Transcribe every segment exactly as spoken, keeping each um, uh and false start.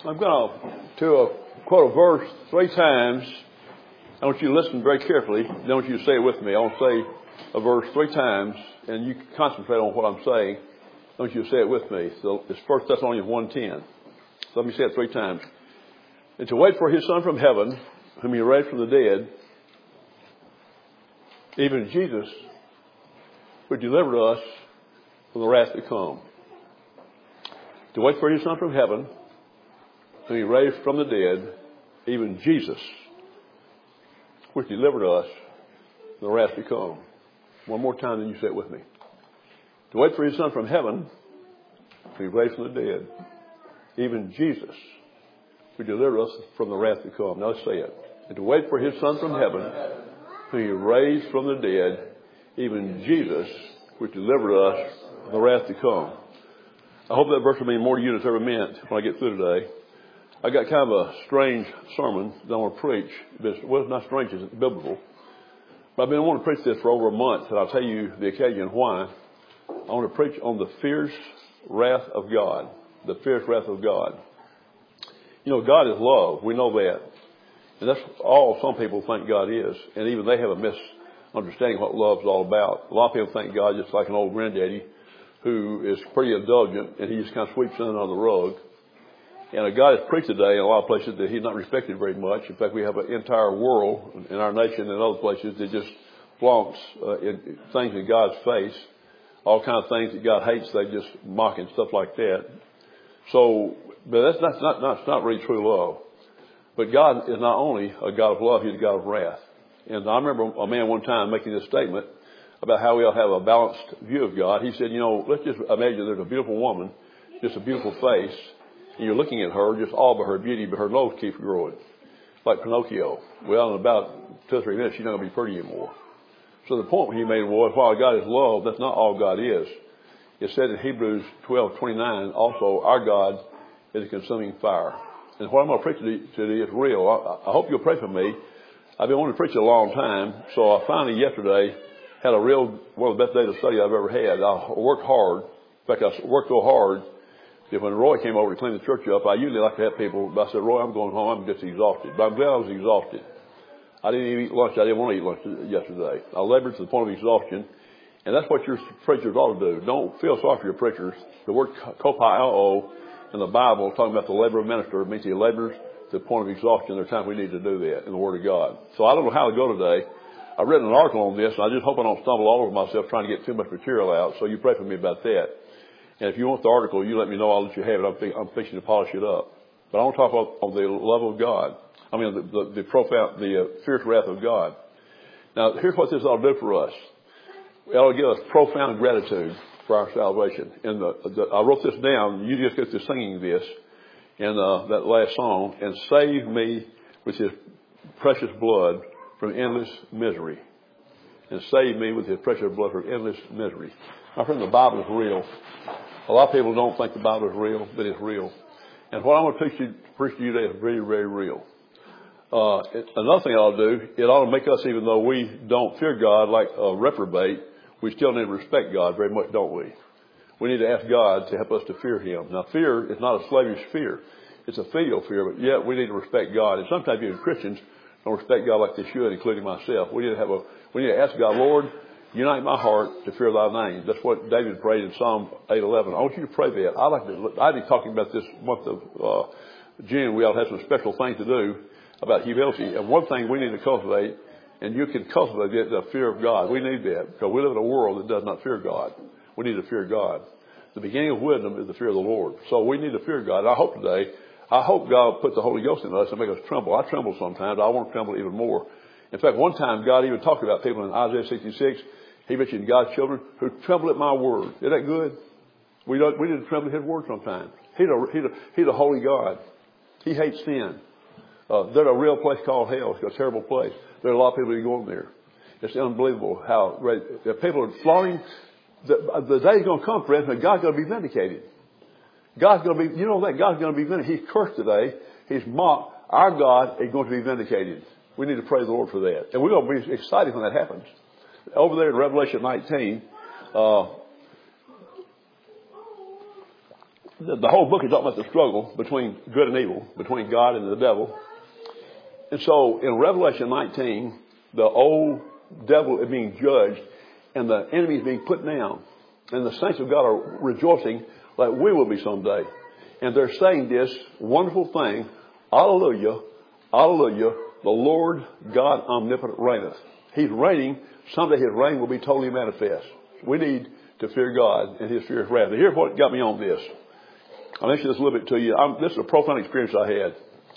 I'm going to uh, quote a verse three times. I want you to listen very carefully. I want you to say it with me. I want to say a verse three times, and you can concentrate on what I'm saying. I want you to say it with me. So it's First Thessalonians one ten. So let me say it three times. And to wait for his Son from heaven, whom he raised from the dead, even Jesus, who delivered us from the wrath to come. To wait for his Son from heaven, whom he raised from the dead, even Jesus, which delivered us from the wrath to come. One more time, then you say it with me. To wait for his Son from heaven, whom he raised from the dead, even Jesus, who delivered us from the wrath to come. Now let's say it. And to wait for his Son from heaven, whom he raised from the dead, even Jesus, which delivered us from the wrath to come. I hope that verse will mean more to you than it's ever meant when I get through today. I got kind of a strange sermon that I want to preach. It's, well, it's not strange, it's biblical. But I've been wanting to preach this for over a month, and I'll tell you the occasion why. I want to preach on the fierce wrath of God. The fierce wrath of God. You know, God is love. We know that. And that's all some people think God is. And even they have a misunderstanding of what love is all about. A lot of people think God is just like an old granddaddy who is pretty indulgent, and he just kind of sweeps in under the rug. And a God is preached today in a lot of places that he's not respected very much. In fact, we have an entire world in our nation and other places that just flaunts uh, in, things in God's face. All kinds of things that God hates, they just mock and stuff like that. So, but that's not, not, not, not really true love. But God is not only a God of love, he's a God of wrath. And I remember a man one time making this statement about how we all have a balanced view of God. He said, you know, let's just imagine there's a beautiful woman, just a beautiful face, and you're looking at her, just all but her beauty, but her nose keeps growing, like Pinocchio. Well, in about two or three minutes, she's not going to be pretty anymore. So the point he made was, while God is love, that's not all God is. It said in Hebrews twelve twenty-nine, also, our God is a consuming fire. And what I'm going to preach today is real. I, I hope you'll pray for me. I've been wanting to preach a long time, so I finally yesterday had a real, one of the best days of study I've ever had. I worked hard. In fact, I worked so hard that when Roy came over to clean the church up, I usually like to have people, but I said, Roy, I'm going home. I'm just exhausted. But I'm glad I was exhausted. I didn't even eat lunch. I didn't want to eat lunch yesterday. I labored to the point of exhaustion. And that's what your preachers ought to do. Don't feel sorry for your preachers. The word kopio in the Bible, talking about the labor of minister, means he labors to the point of exhaustion. There are times we need to do that in the Word of God. So I don't know how to go today. I've written an article on this, and I just hope I don't stumble all over myself trying to get too much material out. So you pray for me about that. And if you want the article, you let me know. I'll let you have it. I'm, think, I'm fixing to polish it up. But I want to talk about on the love of God. I mean, the, the, the profound, the uh, fierce wrath of God. Now, here's what this ought to do for us. It ought to give us profound gratitude for our salvation. And the, the, I wrote this down. You just get to singing this in uh, that last song. And save me with his precious blood from endless misery. And save me with his precious blood from endless misery. My friend, the Bible is real. A lot of people don't think the Bible is real, but it's real. And what I'm going to preach, you, preach to you today is very, very real. Uh, it, another thing it ought to do, it ought to make us, even though we don't fear God like a reprobate, we still need to respect God very much, don't we? We need to ask God to help us to fear him. Now, fear is not a slavish fear. It's a filial fear, but yet we need to respect God. And sometimes even Christians don't respect God like they should, including myself. We need to have a, we need to ask God, Lord, unite my heart to fear thy name. That's what David prayed in Psalm eight eleven. I want you to pray that. I like to, I've been talking about this month of uh, June. We all have some special things to do about humility. And one thing we need to cultivate, and you can cultivate it, the fear of God. We need that because we live in a world that does not fear God. We need to fear God. The beginning of wisdom is the fear of the Lord. So we need to fear God. And I hope today, I hope God put the Holy Ghost in us and make us tremble. I tremble sometimes. I want to tremble even more. In fact, one time God even talked about people in Isaiah sixty-six. He mentioned God's children who tremble at my word. Isn't that good? We don't, we need to tremble at his word sometimes. He's a, he's a, he's a holy God. He hates sin. Uh, there's a real place called hell. It's a terrible place. There are a lot of people who go in there. It's unbelievable how the people are flaunting. The, the day's going to come, friends, and God's going to be vindicated. God's going to be, you know that God's going to be vindicated. He's cursed today. He's mocked. Our God is going to be vindicated. We need to praise the Lord for that. And we're going to be excited when that happens. Over there in Revelation nineteen, uh, the, the whole book is talking about the struggle between good and evil, between God and the devil. And so in Revelation nineteen, the old devil is being judged and the enemy is being put down. And the saints of God are rejoicing like we will be someday. And they're saying this wonderful thing, hallelujah, hallelujah, the Lord God omnipotent reigneth. He's reigning. Someday his reign will be totally manifest. We need to fear God and his fear of wrath. Now, here's what got me on this. I'll mention this a little bit to you. I'm, this is a profound experience I had.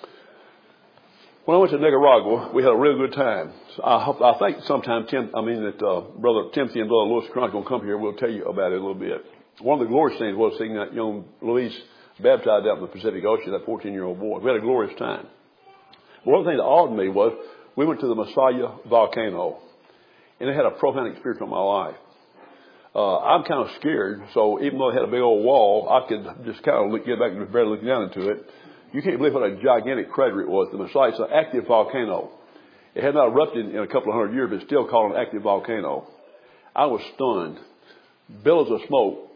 When I went to Nicaragua, we had a really good time. So I, hope, I think sometime, Tim, I mean that uh, Brother Timothy and Brother Louis Cronk will come here. We'll tell you about it a little bit. One of the glorious things was seeing that young Luis baptized out in the Pacific Ocean, that fourteen-year-old boy. We had a glorious time. But one thing that awed me was we went to the Masaya volcano, and it had a profound experience on my life. Uh, I'm kind of scared, so even though it had a big old wall, I could just kind of look, get back and barely look down into it. You can't believe what a gigantic crater it was. The Masaya is an active volcano. It had not erupted in a couple of hundred years, but it's still called an active volcano. I was stunned. Billows of smoke,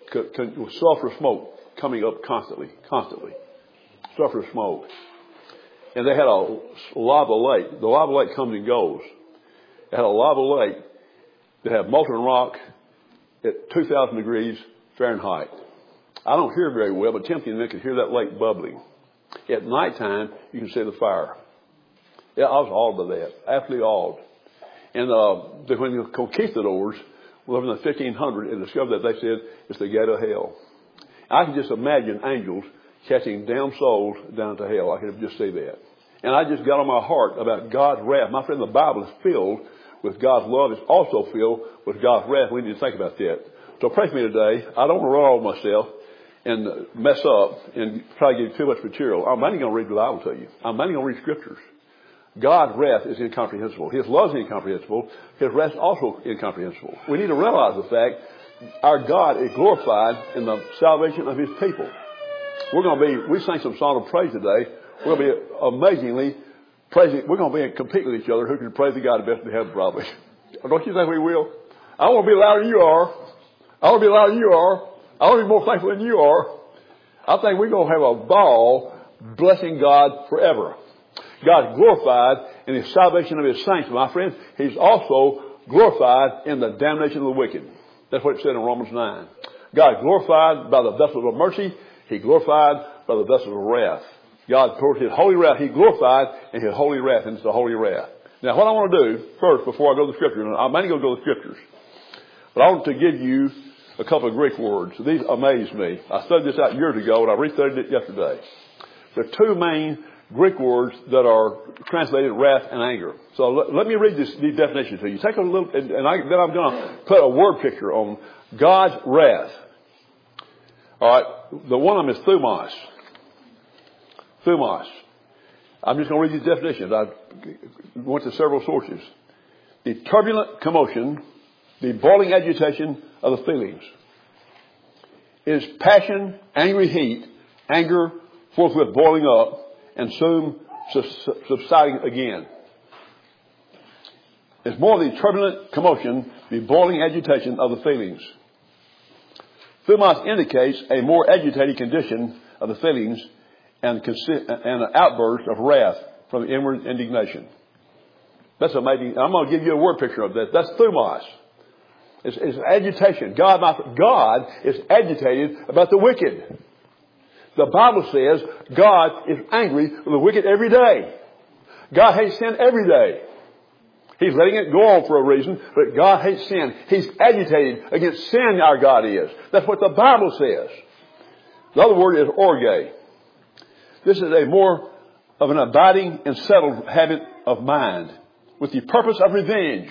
sulfur smoke coming up constantly, constantly. Sulfur smoke. And they had a lava lake. The lava lake comes and goes. They had a lava lake that had molten rock at two thousand degrees Fahrenheit. I don't hear very well, but Timothy and I could hear that lake bubbling. At nighttime, you can see the fire. Yeah, I was awed by that. Absolutely awed. And uh, when the conquistadors were in the fifteen hundred and discovered that, they said it's the gate of hell. I can just imagine angels catching damn souls down to hell. I could just see that. And I just got on my heart about God's wrath. My friend, the Bible is filled with God's love. It's also filled with God's wrath. We need to think about that. So pray for me today. I don't want to run all over myself and mess up and try to give you too much material. I'm mainly going to read the Bible to you. I'm mainly going to read scriptures. God's wrath is incomprehensible. His love is incomprehensible. His wrath is also incomprehensible. We need to realize the fact our God is glorified in the salvation of his people. We're going to be, we sang some song of praise today. We're going to be amazingly praising, we're going to be compete with each other who can praise the God the best in heaven probably. Don't you think we will? I want to be louder than you are. I want to be louder than you are. I want to be more thankful than you are. I think we're going to have a ball blessing God forever. God's glorified in the salvation of his saints, my friends. He's also glorified in the damnation of the wicked. That's what it said in Romans nine. God glorified by the vessels of mercy. He glorified by the vessels of wrath. God poured his holy wrath. He glorified in his holy wrath, and it's the holy wrath. Now, what I want to do first, before I go to the scriptures, and I'm mainly going to go to the scriptures, but I want to give you a couple of Greek words. These amaze me. I studied this out years ago, and I restudied it yesterday. There are two main Greek words that are translated wrath and anger. So let, let me read this, these definitions to you. Take a little, and, and I, then I'm going to put a word picture on God's wrath. All right, the one of them is thumos. Thumos. I'm just going to read these definitions. I went to several sources. The turbulent commotion, the boiling agitation of the feelings. It is passion, angry heat, anger forthwith boiling up, and soon subsiding again. It's more the turbulent commotion, the boiling agitation of the feelings. Thumos indicates a more agitated condition of the feelings and, and an outburst of wrath from inward indignation. That's amazing. I'm going to give you a word picture of that. That's thumos. It's, it's agitation. God, my, God is agitated about the wicked. The Bible says God is angry with the wicked every day. God hates sin every day. He's letting it go on for a reason, but God hates sin. He's agitated against sin, our God is. That's what the Bible says. The other word is orge. This is a more of an abiding and settled habit of mind with the purpose of revenge.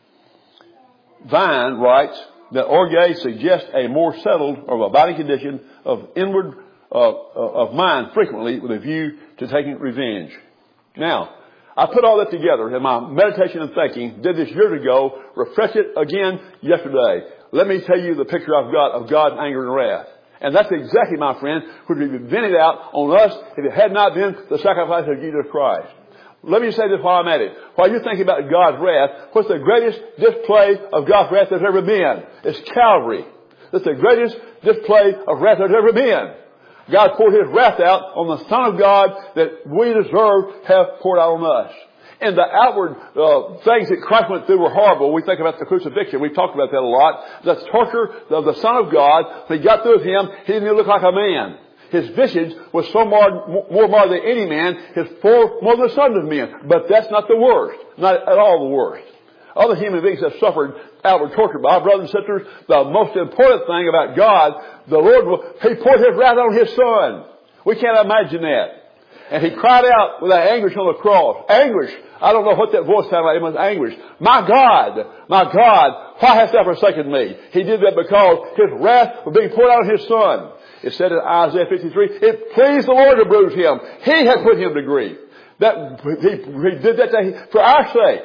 Vine writes that orge suggests a more settled or abiding condition of inward uh, of mind frequently with a view to taking revenge. Now, I put all that together in my meditation and thinking, did this years ago, refresh it again yesterday. Let me tell you the picture I've got of God's anger and wrath. And that's exactly, my friend, would be vented out on us if it had not been the sacrifice of Jesus Christ. Let me say this while I'm at it. While you're thinking about God's wrath, what's the greatest display of God's wrath there's ever been? It's Calvary. That's the greatest display of wrath there's ever been. God poured His wrath out on the Son of God that we deserve have poured out on us. And the outward uh, things that Christ went through were horrible. We think about the crucifixion. We've talked about that a lot. The torture of the Son of God, when He got through with Him, He didn't even look like a man. His visage was so marred, more marred than any man, His form more than the sons of men. But that's not the worst. Not at all the worst. Other human beings have suffered outward torture. But our brothers and sisters, the most important thing about God, the Lord, He poured His wrath on His Son. We can't imagine that. And He cried out with that anguish on the cross. Anguish. I don't know what that voice sounded like. It was anguish. My God, my God, why hast thou forsaken me? He did that because His wrath was being poured out on His Son. It said in Isaiah fifty-three, it pleased the Lord to bruise Him. He had put Him to grief. That, he, he did that to, for our sake.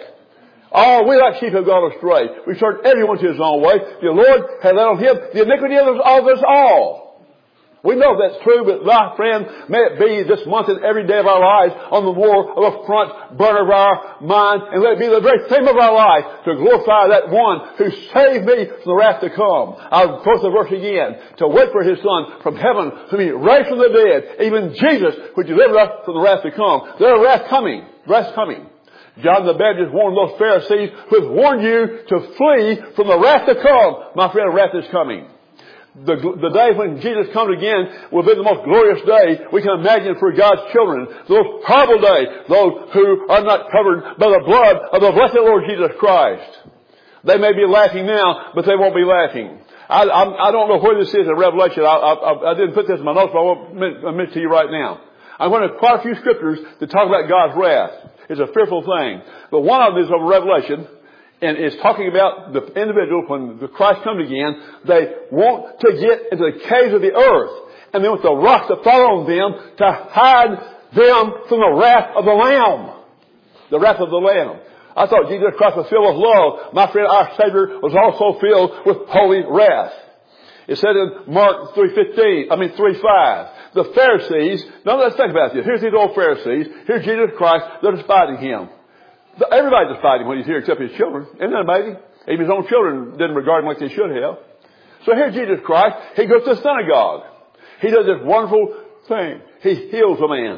All we like sheep have gone astray. We've turned everyone to his own way. The Lord has laid on Him the iniquity of us all. We know that's true, but my friend, may it be this month and every day of our lives on the more of a front burner of our mind, and let it be the very theme of our life to glorify that one who saved me from the wrath to come. I'll quote the verse again. To wait for His Son from heaven to be raised from the dead, even Jesus, who delivered us from the wrath to come. There's wrath coming. Wrath coming. John the Baptist warned those Pharisees who have warned you to flee from the wrath to come. My friend, wrath is coming. The, the day when Jesus comes again will be the most glorious day we can imagine for God's children. Those horrible days, those who are not covered by the blood of the blessed Lord Jesus Christ. They may be laughing now, but they won't be laughing. I, I, I don't know where this is in Revelation. I, I, I didn't put this in my notes, but I won't admit to you right now. I'm going to quite a few scriptures to talk about God's wrath. It's a fearful thing. But one of them is over Revelation. And it's talking about the individual, when the Christ comes again, they want to get into the caves of the earth. And they want the rocks to fall on them to hide them from the wrath of the Lamb. The wrath of the Lamb. I thought Jesus Christ was filled with love. My friend, our Savior was also filled with holy wrath. It said in Mark three fifteen, I mean three five, the Pharisees, now let's think about this. Here's these old Pharisees. Here's Jesus Christ. They're despising Him. Everybody despised Him when He's here except His children. Isn't that amazing? Even His own children didn't regard Him like they should have. So here's Jesus Christ. He goes to the synagogue. He does this wonderful thing. He heals a man.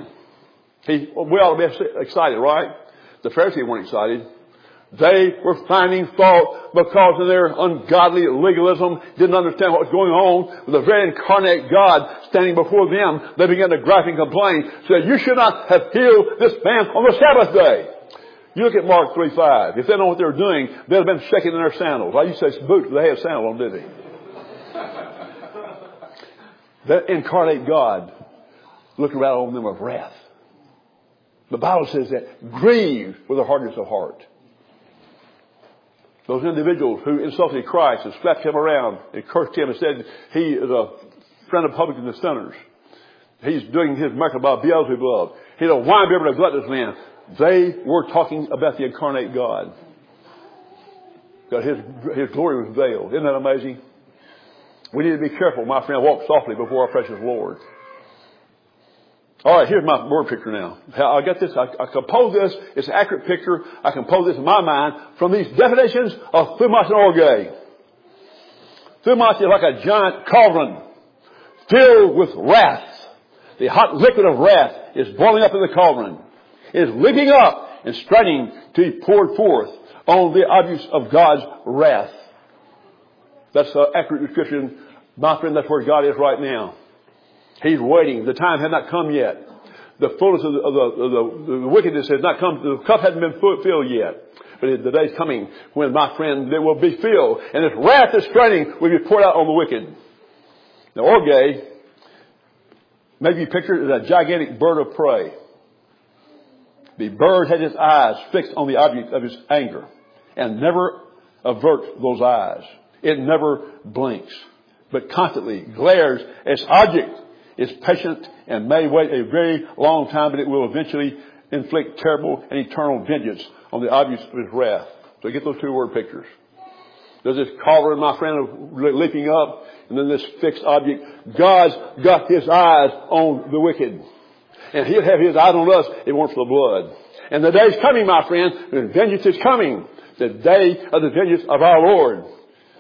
He, we ought to be excited, right? The Pharisees weren't excited. They were finding fault because of their ungodly legalism, didn't understand what was going on with the very incarnate God standing before them. They began to gripe and complain, said, you should not have healed this man on the Sabbath day. You look at Mark three five. If they know what they're doing, they'd have been shaking in their sandals. I used to say boots, but they had sandals on, didn't they? That incarnate God looked around on them with wrath. The Bible says that grieved with a hardness of heart. Those individuals who insulted Christ and slapped Him around and cursed Him and said He is a friend of publicans and sinners. He's doing His miracle by Beelzebub. He's a winebibber and a gluttonous man. They were talking about the incarnate God. God, His, His glory was veiled. Isn't that amazing? We need to be careful, my friend. Walk softly before our precious Lord. All right, here's my word picture now. I got this. I, I compose this. It's an accurate picture. I compose this in my mind from these definitions of thumos and orge. Thumos is like a giant cauldron filled with wrath. The hot liquid of wrath is boiling up in the cauldron. It is leaping up and straining to be poured forth on the objects of God's wrath. That's an accurate description. My friend, that's where God is right now. He's waiting. The time had not come yet. The fullness of the, of the, of the, the wickedness has not come. The cup hadn't been filled yet. But the day's coming when, my friend, it will be filled. And this wrath is straining will be poured out on the wicked. Now, orge may be pictured as a gigantic bird of prey. The bird had his eyes fixed on the object of his anger and never averts those eyes. It never blinks, but constantly glares at its object. Is patient and may wait a very long time, but it will eventually inflict terrible and eternal vengeance on the objects of His wrath. So get those two word pictures. There's this cauldron, my friend, leaping up, and then this fixed object. God's got His eyes on the wicked. And He'll have His eyes on us if it weren't for the blood. And the day's coming, my friend, when vengeance is coming. The day of the vengeance of our Lord.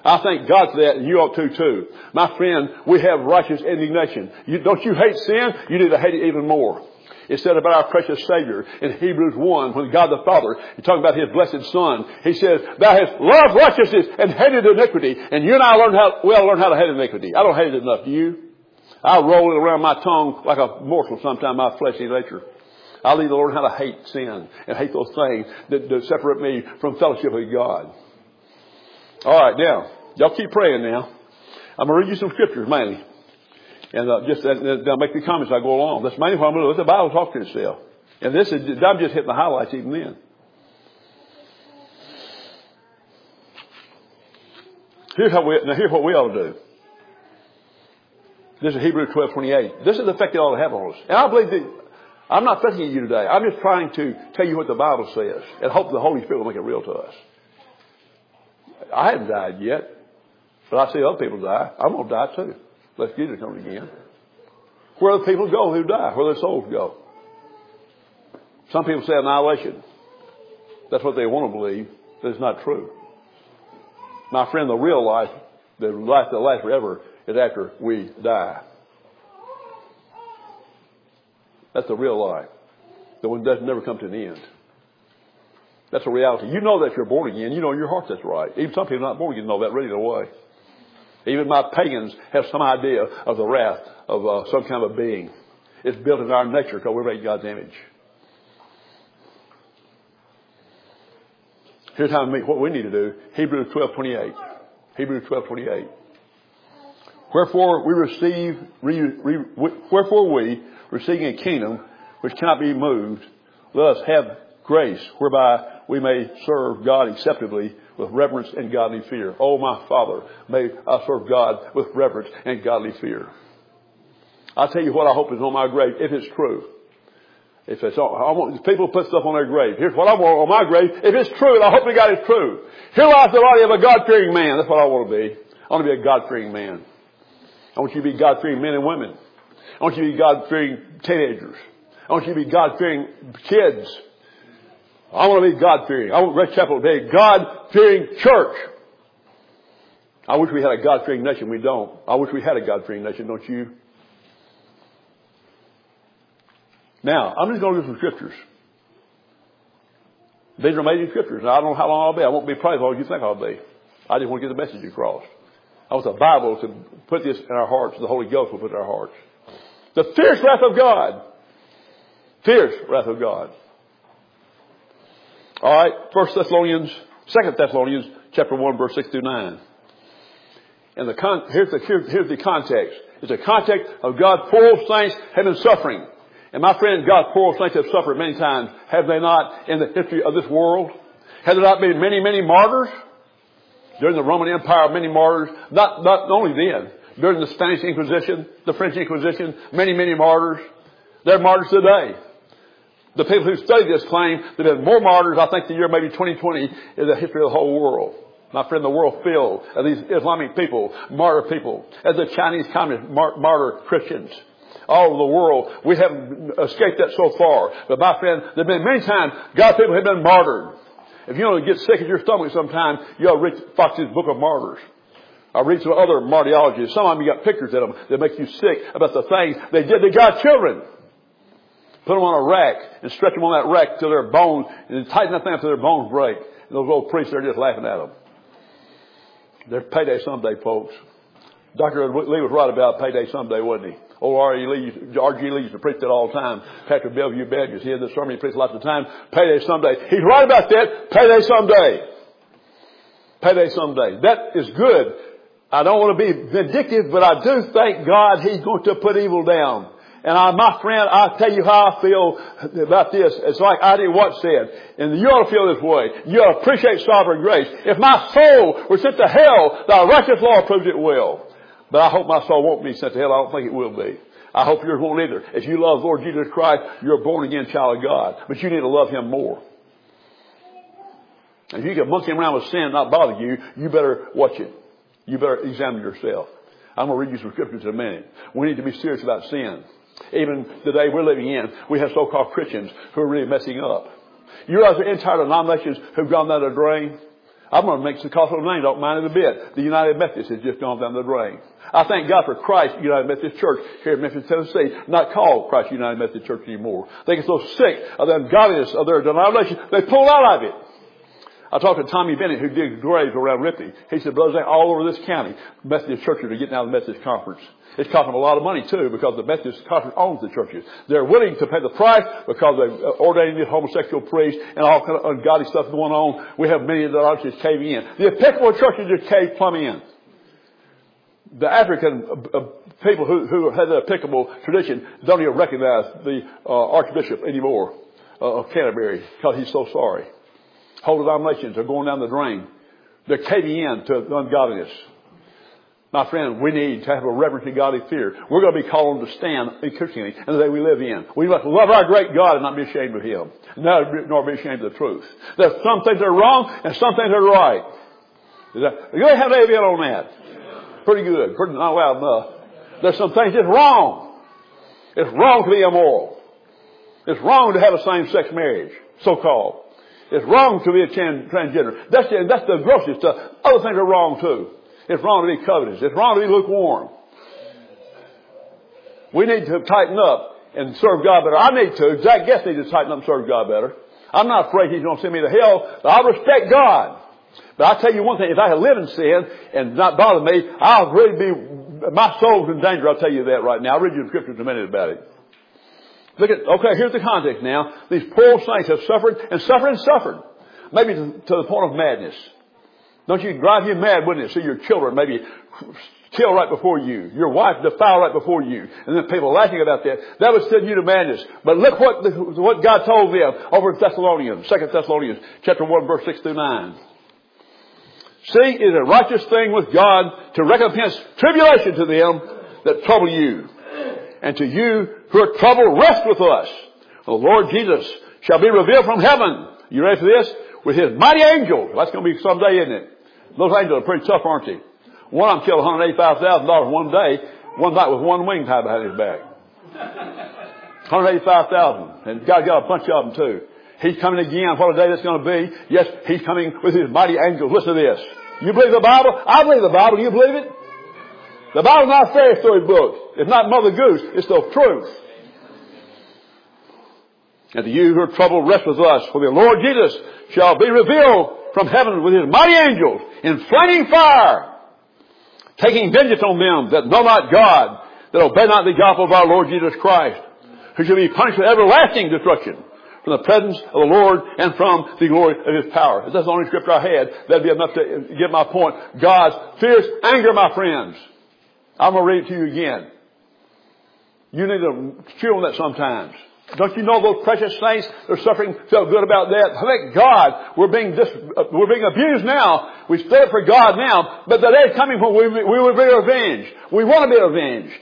I thank God for that, and you ought to too. My friend, we have righteous indignation. You, don't you hate sin? You need to hate it even more. It said about our precious Savior in Hebrews one, when God the Father, He's talking about His blessed Son, He says, Thou hast loved righteousness and hated iniquity. And you and I learn how, we ought to learn how to hate iniquity. I don't hate it enough, do you? I roll it around my tongue like a morsel sometimes, my fleshly nature. I need to learn how to hate sin and hate those things that, that separate me from fellowship with God. All right, now, y'all keep praying now. I'm going to read you some scriptures mainly. And uh, just uh, I'll make the comments as I go along. That's mainly what I'm going to do. Let the Bible talk to itself. And this is, I'm just hitting the highlights even then. Here's how we, now here's what we ought to do. This is Hebrews twelve twenty-eight. This is the effect it ought to have on us. And I believe that I'm not fussing at you today. I'm just trying to tell you what the Bible says and hope the Holy Spirit will make it real to us. I haven't died yet, but I see other people die. I'm going to die too. Let's get it coming again. Where the people go who die, where their souls go. Some people say annihilation. That's what they want to believe, but it's not true. My friend, the real life, the life that lasts forever, is after we die. That's the real life. The one that doesn't never come to an end. That's a reality. You know that you're born again. You know in your heart that's right. Even some people not born again know that right away. Even my pagans have some idea of the wrath of uh, some kind of a being. It's built in our nature because we're made in God's image. Here's how we, what we need to do. Hebrews twelve twenty-eight. Hebrews twelve twenty-eight. Wherefore we receive, re, re, wherefore we, receiving a kingdom which cannot be moved, let us have grace whereby we may serve God acceptably with reverence and godly fear. Oh, my Father, may I serve God with reverence and godly fear. I'll tell you what I hope is on my grave, if it's true. If it's, I want people put stuff on their grave. Here's what I want on my grave. If it's true, and I hope to God it's true. Here lies the body of a God-fearing man. That's what I want to be. I want to be a God-fearing man. I want you to be God-fearing men and women. I want you to be God-fearing teenagers. I want you to be God-fearing kids. I want to be God-fearing. I want Grace Chapel to be a God-fearing church. I wish we had a God-fearing nation. We don't. I wish we had a God-fearing nation, don't you? Now, I'm just going to do some scriptures. These are amazing scriptures. I don't know how long I'll be. I won't be probably as long as you think I'll be. I just want to get the message across. I want the Bible to put this in our hearts. The Holy Ghost will put it in our hearts. The fierce wrath of God. Fierce wrath of God. All right. First Thessalonians, Second Thessalonians, chapter one, verse six through nine. And the con- here's the here, here's the context. It's a context of God's poor saints have been suffering. And my friend, God's poor saints have suffered many times. Have they not in the history of this world? Have there not been many, many martyrs? During the Roman Empire, many martyrs. Not, not only then. During the Spanish Inquisition, the French Inquisition, many, many martyrs. There are martyrs today. The people who study this claim that there have been more martyrs, I think the year maybe twenty twenty, in the history of the whole world. My friend, the world filled of these Islamic people, martyr people, as the Chinese communists martyr Christians. All over the world, we haven't escaped that so far. But my friend, there have been many times God's people have been martyred. If you want to get sick at your stomach sometime, you ought to read Fox's Book of Martyrs. I read some other martyrologies. Some of them you got pictures of them that make you sick about the things they did to God's children. Put them on a rack and stretch them on that rack till their bones, and tighten that thing up till their bones break. And those old priests, they're just laughing at them. There's payday someday, folks. Doctor Lee was right about payday someday, wasn't he? Old R G Lee, R G Lee used to preach that all the time. Pastor Bellevue Badgers, he had this sermon he preached lots of time. Payday someday. He's right about that. Payday someday. Payday someday. That is good. I don't want to be vindictive, but I do thank God He's going to put evil down. And I, my friend, I'll tell you how I feel about this. It's like I D. Watts said, and you ought to feel this way. You ought to appreciate sovereign grace. If my soul were sent to hell, thy righteous law proves it will. But I hope my soul won't be sent to hell. I don't think it will be. I hope yours won't either. If you love Lord Jesus Christ, you're a born again child of God. But you need to love Him more. If you can monkey around with sin and not bother you, you better watch it. You better examine yourself. I'm going to read you some scriptures in a minute. We need to be serious about sin. Even the day we're living in, we have so-called Christians who are really messing up. You realize there are entire denominations who've gone down the drain? I'm going to make the cost of the name, don't mind it a bit. The United Methodist has just gone down the drain. I thank God for Christ United Methodist Church here in Memphis, Tennessee, not called Christ United Methodist Church anymore. They get so sick of the ungodliness of their denomination, they pull out of it. I talked to Tommy Bennett, who digs graves around Ripley. He said, brothers, all over this county, Methodist churches are getting out of the Methodist conference. It's costing them a lot of money, too, because the Methodist conference owns the churches. They're willing to pay the price because they've ordained these homosexual priests and all kind of ungodly stuff going on. We have many of the churches caving in. The Episcopal churches just cave plumb in. The African uh, people who, who have the Episcopal tradition don't even recognize the uh, Archbishop anymore uh, of Canterbury because he's so sorry. Whole denominations are going down the drain. They're caving in to ungodliness. My friend, we need to have a reverence and godly fear. We're going to be called on to stand in Christianity in the day we live in. We must love our great God and not be ashamed of Him, nor be ashamed of the truth. There's some things that are wrong and some things that are right. Is that, you really have an amen on that? Pretty good. Pretty not loud enough. There's some things that's wrong. It's wrong to be immoral. It's wrong to have a same-sex marriage, so-called. It's wrong to be a transgender. That's the, that's the grossest stuff. Other things are wrong too. It's wrong to be covetous. It's wrong to be lukewarm. We need to tighten up and serve God better. I need to. Zach Guest needs to tighten up and serve God better. I'm not afraid He's going to send me to hell, but I respect God. But I'll tell you one thing. If I had lived in sin and not bothered me, I'll really be, my soul's in danger. I'll tell you that right now. I'll read you the scriptures in a minute about it. Look at, okay, here's the context now. These poor saints have suffered and suffered and suffered. Maybe to, to the point of madness. Don't you drive you mad, wouldn't it? See your children maybe kill right before you. Your wife defile right before you. And then people laughing about that. That would send you to madness. But look what, the, what God told them over in Thessalonians, Second Thessalonians, chapter one, verse six through nine. See, it is a righteous thing with God to recompense tribulation to them that trouble you. And to you who are troubled, rest with us. The Lord Jesus shall be revealed from heaven. You ready for this? With His mighty angels. That's going to be someday, isn't it? Those angels are pretty tough, aren't they? One of them killed one hundred eighty-five thousand dollars one day, one night with one wing tied behind his back. one hundred eighty-five thousand dollars. And God got a bunch of them too. He's coming again. What a day that's going to be. Yes, He's coming with His mighty angels. Listen to this. You believe the Bible? I believe the Bible. Do you believe it? The Bible's not a fairy story book. It's not Mother Goose. It's the truth. And to you who are troubled, rest with us. For the Lord Jesus shall be revealed from heaven with His mighty angels in flaming fire, taking vengeance on them that know not God, that obey not the gospel of our Lord Jesus Christ, who shall be punished with everlasting destruction from the presence of the Lord and from the glory of His power. If that's the only scripture I had, that'd be enough to get my point. God's fierce anger, my friends. I'm going to read it to you again. You need to chew on that sometimes. Don't you know those precious saints that are suffering felt good about that? Thank God we're being dis, uh, we're being abused now. We stand for God now, but the day is coming when we, we will be avenged. We want to be avenged.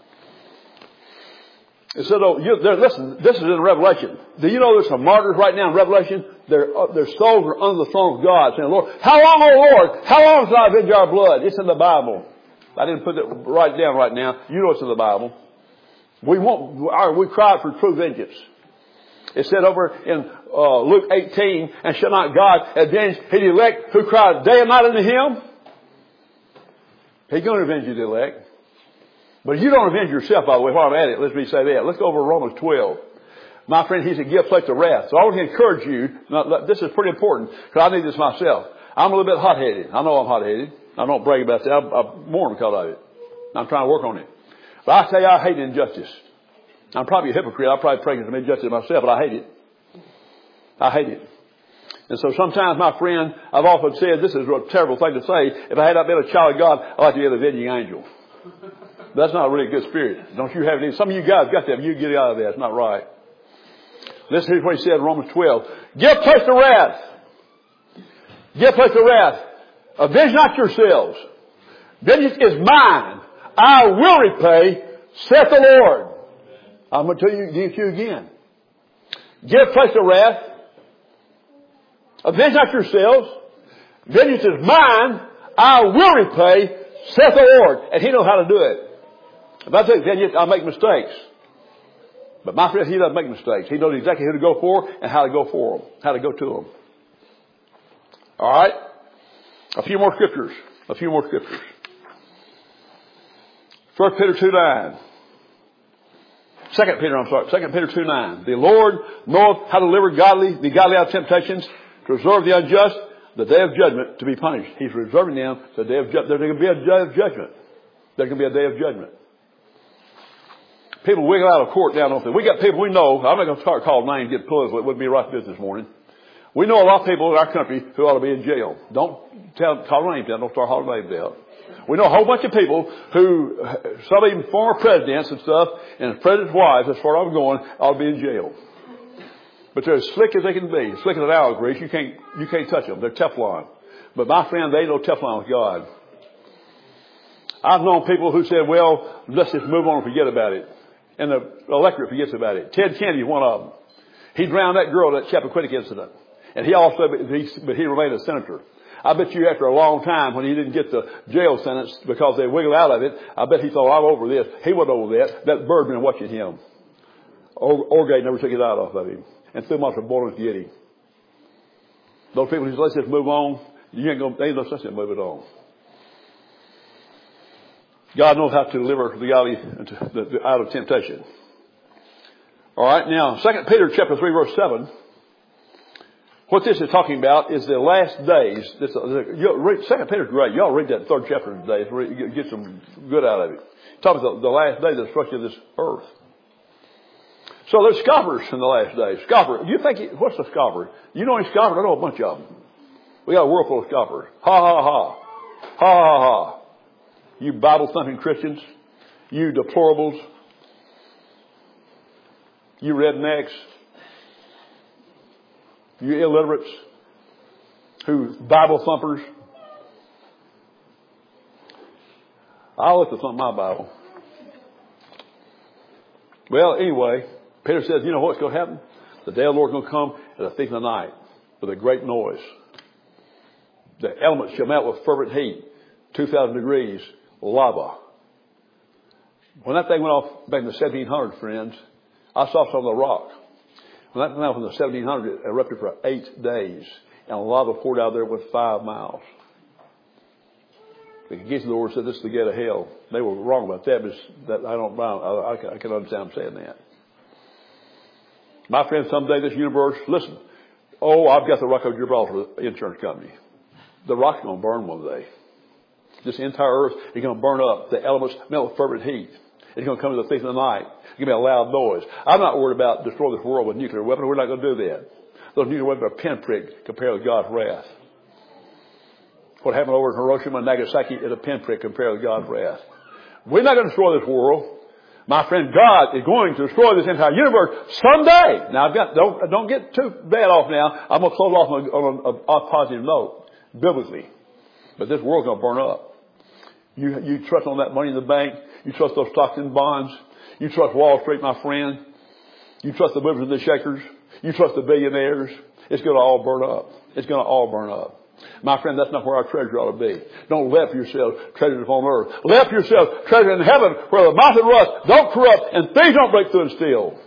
It said, oh, you, listen, this is in Revelation. Do you know there's some martyrs right now in Revelation? Their, uh, their souls are under the throne of God, saying, Lord, how long, O Lord? How long shall I avenge our blood? It's in the Bible. I didn't put it right down right now. You know it's in the Bible. We want, our, we cry for true vengeance. It said over in uh, Luke eighteen, and shall not God avenge His elect who cry day and night unto Him? He's going to avenge His elect. But you don't avenge yourself, by the way, while I'm at it. Let me say that. Let's go over to Romans twelve. My friend, He said, give place to wrath. So I want to encourage you. Now, this is pretty important, because I need this myself. I'm a little bit hot-headed. I know I'm hot-headed. I don't brag about that. I, I mourn because of it. I'm trying to work on it. But I tell you, I hate injustice. I'm probably a hypocrite. I probably practice some injustice myself, but I hate it. I hate it. And so sometimes, my friend, I've often said, this is a terrible thing to say, if I had not been a child of God, I'd like to be an avenging angel. That's not really a good spirit. Don't you have any? Some of you guys got that. You get out of that. It's not right. Listen to what He said in Romans twelve. Give place to wrath. Give place to wrath. Avenge not yourselves. Vengeance is mine. I will repay, saith the Lord. I'm going to tell you, give you again. Give place to wrath. Avenge not yourselves. Vengeance is mine. I will repay, saith the Lord. And He knows how to do it. If I take vengeance, I'll make mistakes. But my friend, He doesn't make mistakes. He knows exactly who to go for and how to go for them. How to go to them. All right? A few more scriptures. A few more scriptures. First Peter two nine. Second Peter, I'm sorry. Second Peter two nine. The Lord knoweth how to deliver godly, the godly out of temptations, to reserve the unjust, the day of judgment, to be punished. He's reserving them the day of judgment. There's going to be a day of judgment. There's going to be a day of judgment. People wiggle out of court down on things. We got people we know. I'm not going to start calling names, get political. It wouldn't be right business this morning. We know a lot of people in our country who ought to be in jail. Don't tell, call names down. Don't start calling names out. We know a whole bunch of people who, some even former presidents and stuff, and presidents' wives, as far as I'm going, ought to be in jail. But they're as slick as they can be. Slick as an owl grease. You can't, you can't touch them. They're Teflon. But my friend, they ain't no Teflon with God. I've known people who said, well, let's just move on and forget about it. And the electorate forgets about it. Ted Kennedy is one of them. He drowned that girl at that Chappaquiddick incident. And he also, he, but he remained a senator. I bet you after a long time when he didn't get the jail sentence because they wiggled out of it, I bet he thought, I'm over this. He wasn't over that. That bird been watching him. Orgate never took his eye off of him. And threw him off the boiling Yeti. Those people who say, let's just move on, you ain't going to, ain't no sense in moving on. God knows how to deliver the godly out of temptation. All right, now, Second Peter chapter three, verse seven. What this is talking about is the last days. This, Second Peter's great. Y'all read that third chapter today. You get some good out of it. It's talking about the last days of the destruction of this earth. So there's scoffers in the last days. Scoffer. You think, what's a scoffer? You know any scoffers? I know a bunch of them. We got a world full of scoffers. Ha, ha, ha. Ha, ha, ha. You Bible-thumping Christians. You deplorables. You rednecks. You illiterates. Who Bible thumpers. I like to thump my Bible. Well, anyway, Peter says, you know what's going to happen? The day of the Lord is going to come at a thief in the night with a great noise. The elements shall melt with fervent heat, two thousand degrees, lava. When that thing went off back in the seventeen hundreds, friends, I saw some of the rock. When that went off in the seventeen hundreds, it erupted for eight days, and lava poured out there with five miles. The Gates of the Lord said this is the gate of hell. They were wrong about that, but that I don't. I, I can understand them saying that. My friend, someday this universe, listen. Oh, I've got the Rock of Gibraltar insurance company. The rock's going to burn one day. This entire earth is going to burn up. The elements melt with fervent heat. It's going to come to the thief in the night. It's going to be a loud noise. I'm not worried about destroying this world with nuclear weapons. We're not going to do that. Those nuclear weapons are pinprick compared with God's wrath. What happened over in Hiroshima and Nagasaki is a pinprick compared with God's wrath. We're not going to destroy this world. My friend, God is going to destroy this entire universe someday. Now, I've got, don't, don't get too bad off now. I'm going to close off on a, on a, a positive note, biblically. But this world's going to burn up. You, you trust on that money in the bank. You trust those stocks and bonds. You trust Wall Street, my friend. You trust the movers and the shakers. You trust the billionaires. It's going to all burn up. It's going to all burn up. My friend, that's not where our treasure ought to be. Don't lay up for yourselves treasures upon earth. Lay up for yourselves treasure in heaven where the moth and rust don't corrupt and thieves don't break through and steal.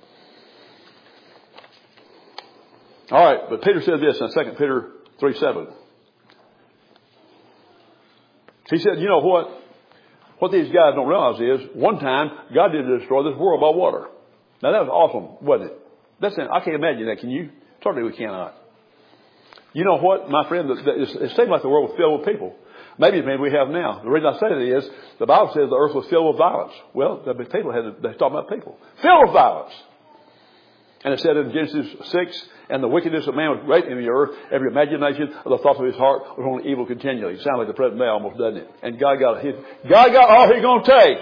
All right, but Peter said this in Second Peter three seven. He said, you know what? What these guys don't realize is, one time, God did destroy this world by water. Now, that was awesome, wasn't it? That's, I can't imagine that, can you? Certainly we cannot. You know what, my friend? It seemed like the world was filled with people. Maybe maybe we have now. The reason I say it is, the Bible says the earth was filled with violence. Well, the people had, they're talking about people. Filled with violence. And it said in Genesis six, and the wickedness of man was great in the earth. Every imagination of the thoughts of his heart was only evil continually. It sounds like the present day almost, doesn't it? And God got his, God got all he's going to take.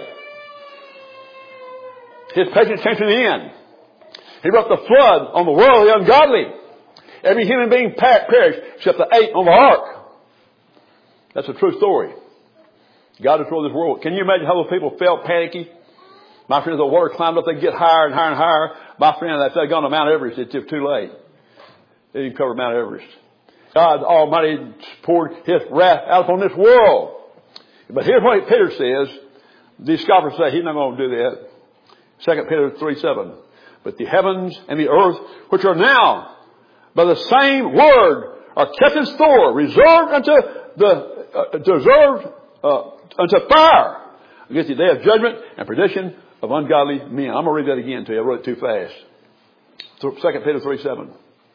His patience came to the end. He brought the flood on the world of the ungodly. Every human being perished except the eight on the ark. That's a true story. God destroyed this world. Can you imagine how those people felt panicky? My friend, the water climbed up, they get higher and higher and higher. My friend, if they'd gone to Mount Everest, it's too late. They didn't cover Mount Everest. God Almighty poured His wrath out upon this world. But here's what Peter says. These scoffers say He's not going to do that. Second Peter three seven. But the heavens and the earth, which are now by the same word, are kept in store, reserved unto the uh, deserved uh, unto fire against the day of judgment and perdition of ungodly men. I'm going to read that again to you. I wrote it too fast. Second Peter three seven.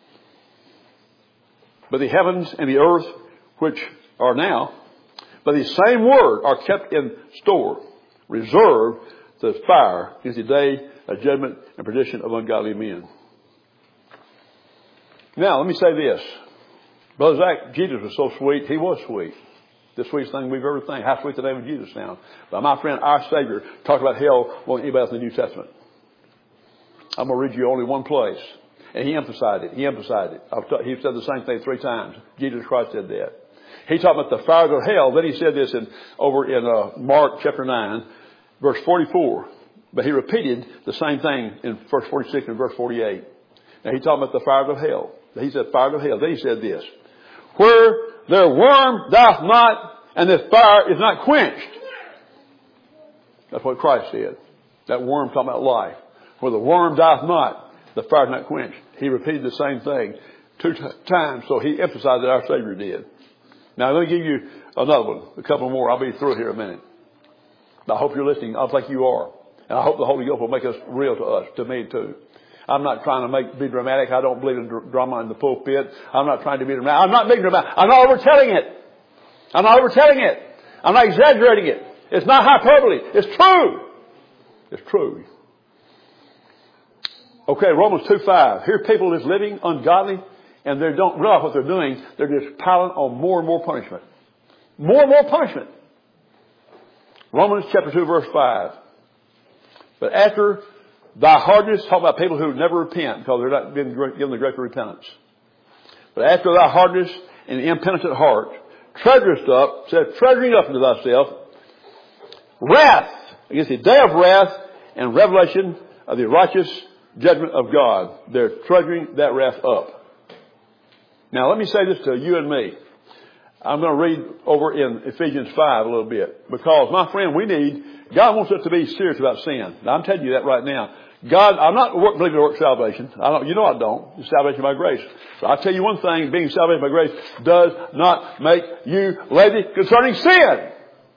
But the heavens and the earth, which are now, by the same word, are kept in store, reserved to fire against the day of judgment and perdition of ungodly men. Now, let me say this. Brother Zach, Jesus was so sweet. He was sweet. The sweetest thing we've ever seen. How sweet the name of Jesus sounds. But my friend, our Savior, talked about hell more than anybody else in the New Testament. I'm going to read you only one place. And he emphasized it. He emphasized it. He said the same thing three times. Jesus Christ said that. He talked about the fires of hell. Then he said this in, over in uh, Mark chapter nine, verse forty-four. But he repeated the same thing in verse forty-six and verse forty-eight. Now he talked about the fires of hell. He said fires of hell. Then he said this. Where their worm doth not, and the fire is not quenched. That's what Christ said. That worm talking about life. Where the worm doth not, the fire is not quenched. He repeated the same thing two t- times, so he emphasized that our Savior did. Now let me give you another one, a couple more. I'll be through here in a minute. I hope you're listening. I think you are. And I hope the Holy Ghost will make us real to us, to me too. I'm not trying to make be dramatic. I don't believe in dr- drama in the pulpit. I'm not trying to be dramatic. I'm not being dramatic. I'm not overtelling it. I'm not overtelling it. I'm not exaggerating it. It's not hyperbole. It's true. It's true. Okay, Romans two five. Here people is living ungodly and they don't realize what they're doing. They're just piling on more and more punishment. More and more punishment. Romans chapter two verse five. But after thy hardness, talk about people who never repent because they're not given the grace of repentance. But after thy hardness and impenitent heart, treasurest up, said treasuring up unto thyself, wrath against the day of wrath and revelation of the righteous judgment of God. They're treasuring that wrath up. Now let me say this to you and me. I'm going to read over in Ephesians five a little bit. Because, my friend, we need, God wants us to be serious about sin. Now, I'm telling you that right now. God, I'm not work, believing in work salvation. I don't, you know I don't. It's salvation by grace. So I'll tell you one thing, being salvation by grace does not make you lazy concerning sin.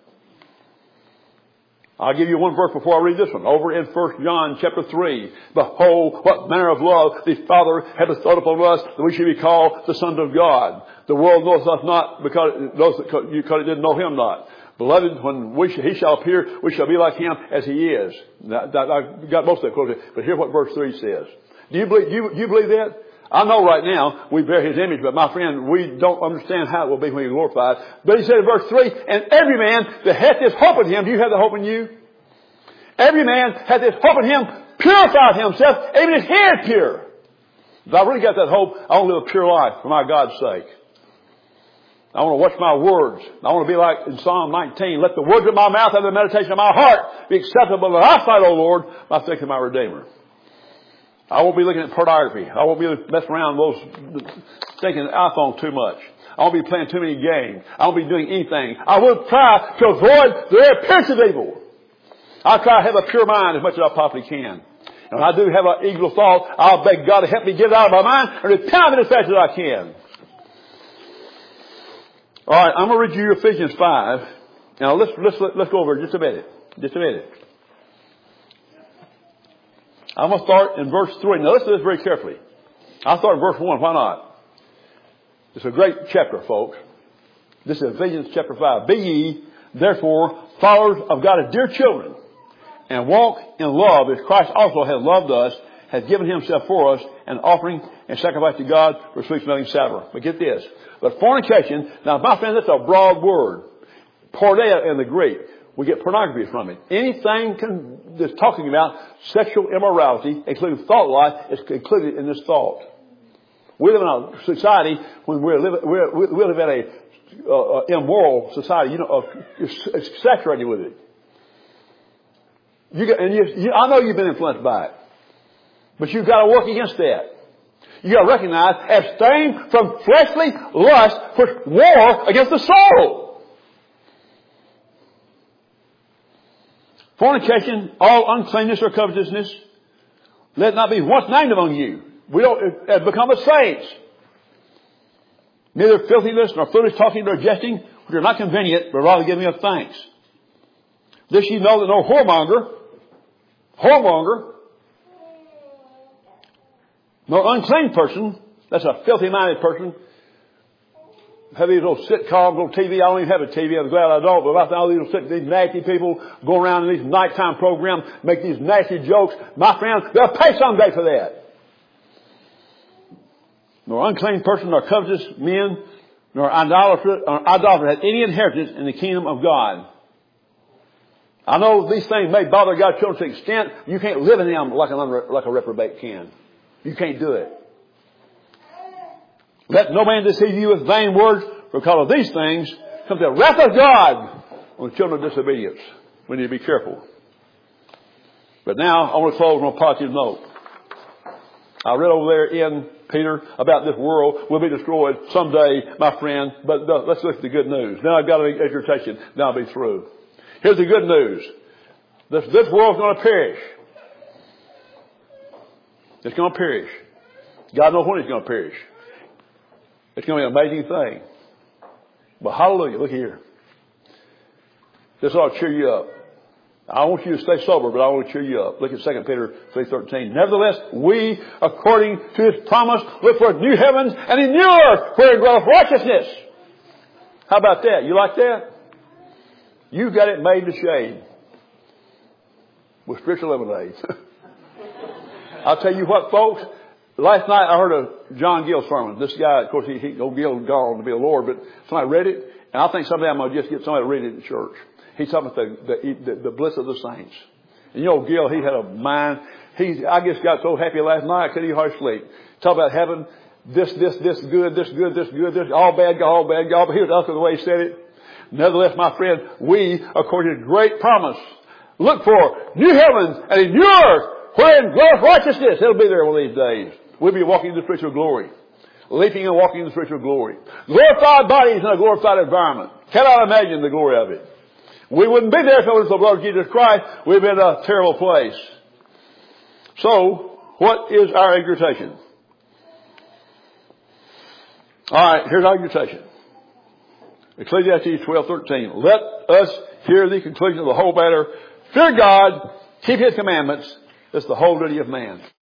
I'll give you one verse before I read this one. Over in First John chapter three. Behold, what manner of love the Father hath bestowed upon us, that we should be called the sons of God. The world knoweth us not because it, knows, because it didn't know him not. Beloved, when we sh- he shall appear, we shall be like him as he is. Now, I got most of that quoted, but hear what verse three says. Do you believe, do you, do you believe that? I know right now we bear his image, but my friend, we don't understand how it will be when he's glorified. But he said in verse three, and every man that hath this hope in him, do you have the hope in you? Every man hath this hope in him, purified himself, even as he is pure. If I really got that hope, I want to live a pure life for my God's sake. I want to watch my words. I want to be like in Psalm nineteen, let the words of my mouth and the meditation of my heart be acceptable in thy sight, O Lord, my faith and my Redeemer. I won't be looking at pornography. I won't be messing around with those, thinking iPhone too much. I won't be playing too many games. I won't be doing anything. I will try to avoid the very appearance of evil. I'll try to have a pure mind as much as I possibly can. And when I do have an evil thought, I'll beg God to help me get it out of my mind and repent of it as fast as I can. All right, I'm going to read you Ephesians five. Now let's let's let's go over it just a minute. Just a minute. I'm going to start in verse three. Now listen to this very carefully. I'll start in verse one. Why not? It's a great chapter, folks. This is Ephesians chapter five. Be ye therefore followers of God as dear children, and walk in love as Christ also hath loved us, hath given himself for us, an offering and sacrifice to God for sweet smelling savour. But get this. But fornication, now my friend, that's a broad word. Porneia in the Greek. We get pornography from it. Anything can, that's talking about sexual immorality, including thought life, is included in this thought. We live in a society when we're living, we're, we live in a uh, immoral society. You know, uh, it's, it's saturated with it. You got, and you, you, I know you've been influenced by it, but you've got to work against that. You got to recognize, abstain from fleshly lust, which war against the soul. Fornication, all uncleanness or covetousness, let not be once named among you. We don't have become as saints. Neither filthiness, nor foolish talking, nor jesting, which are not convenient, but rather give me a thanks. This ye know that no whoremonger, whoremonger, no unclean person, that's a filthy-minded person, have these little sitcoms, little T V. I don't even have a T V. I'm glad I don't. But about all these little, these nasty people go around in these nighttime programs, make these nasty jokes. My friends, they'll pay someday for that. Nor unclean person, nor covetous men, nor idolater, or idolater had any inheritance in the kingdom of God. I know these things may bother God's children to the extent you can't live in them like, an unre- like a reprobate can. You can't do it. Let no man deceive you with vain words, for because of these things comes the wrath of God on the children of disobedience. We need to be careful. But now I want to close on a positive note. I read over there in Peter about this world will be destroyed someday, my friend. But let's look at the good news. Now I've got an exhortation. Now I'll be through. Here's the good news. This, this world's going to perish. It's going to perish. God knows when it's going to perish. It's going to be an amazing thing. But hallelujah, look here. This ought to cheer you up. I want you to stay sober, but I want to cheer you up. Look at Second Peter three thirteen. Nevertheless, we, according to his promise, look for new heavens and a new earth where dwelleth righteousness. How about that? You like that? You've got it made to shade with spiritual lemonade. I'll tell you what, folks. Last night I heard a John Gill sermon. This guy, of course, he, he old Gill gone to be a Lord, but somebody read it, and I think someday I'm going to just get somebody to read it in church. He's talking about the, the, the, the bliss of the saints. And you know, Gill, he had a mind. He, I just got so happy last night I couldn't even hardly sleep. Talk about heaven, this, this, this good, this good, this good, this all bad, all bad, God. But here's the way he said it. Nevertheless, my friend, we, according to great promise, look for new heavens and a new earth wherein dwelleth righteousness. It'll be there one of these days. We'll be walking in the spiritual glory. Leaping and walking in the spiritual glory. Glorified bodies in a glorified environment. Cannot imagine the glory of it. We wouldn't be there if it was the Lord Jesus Christ. We'd be in a terrible place. So, what is our exhortation? Alright, here's our exhortation. Ecclesiastes twelve thirteen. Let us hear the conclusion of the whole matter. Fear God, keep his commandments. That's the whole duty of man.